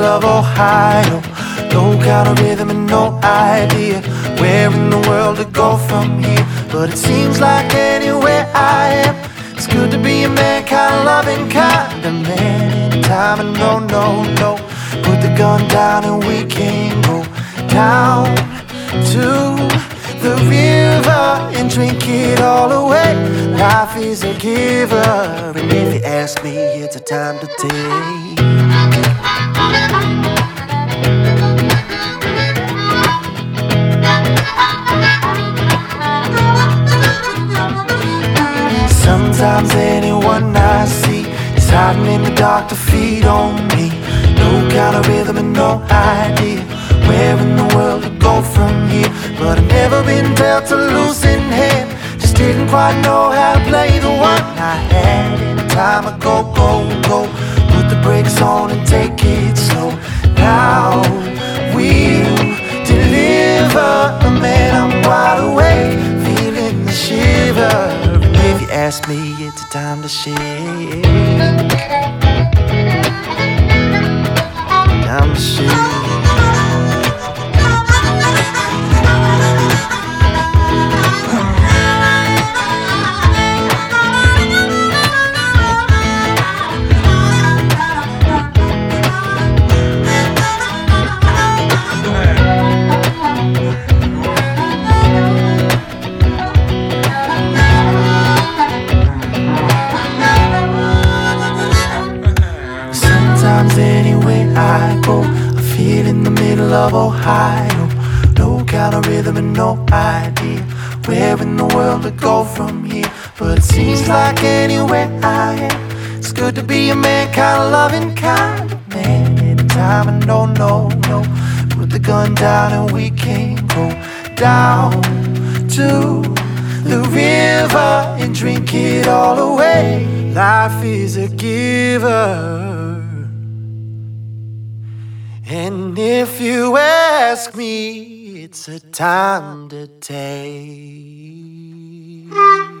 of Ohio. No kind of rhythm and no idea where in the world to go from here. But it seems like anywhere I am, it's good to be a man, kind of loving, kind of man. Anytime and no, no, no. Put the gun down and we can go down to the river and drink it all away. Life is a giver, and if you ask me, it's a time to take. Sometimes anyone I see is hiding in the dark to feed on me. No kind of rhythm and no idea where in the world to go from here. But I've never been dealt a losing hand, just didn't quite know how to play the one I had. Anytime I go, go, go, put the brakes on and take it slow. Now we'll deliver, man, I'm wide awake, feeling the shiver. And if you ask me, it's a time to shake. Time to shake. Anywhere I go, I feel in the middle of Ohio. No kind of rhythm and no idea where in the world to go from here. But it seems like anywhere I am, it's good to be a man, kind of loving, kind of man. Anytime and no, no, no. Put the gun down and we can go down to the river and drink it all away. Life is a giver, and if you ask me, it's a time to take.